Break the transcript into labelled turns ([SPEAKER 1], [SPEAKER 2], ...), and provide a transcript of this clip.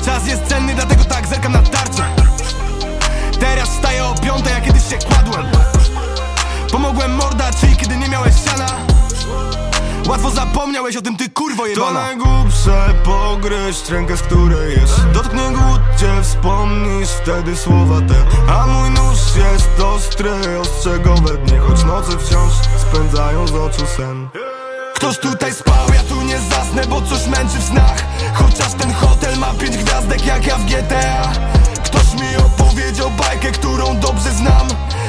[SPEAKER 1] Czas jest cenny, dlatego tak zerkam na tarczę. Teraz wstaję o 5, a kiedyś się kładłem. Pomogłem mordaci, kiedy nie miałeś siana. Łatwo zapomniałeś o tym, ty kurwo jebana.
[SPEAKER 2] To najgłupsze pogryźć rękę, z której jest. Dotknie głód cię, wspomnisz wtedy słowa te. A mój nóż jest ostry, ostrzegał we dnie, choć nocy wciąż spędzają z oczu sen.
[SPEAKER 1] Ktoś tutaj spał, ja tu nie zasnę, bo coś męczy w snach. Chociaż ten hotel ma 5 gwiazdek jak ja w GTA. Ktoś mi opowiedział bajkę, którą dobrze znam.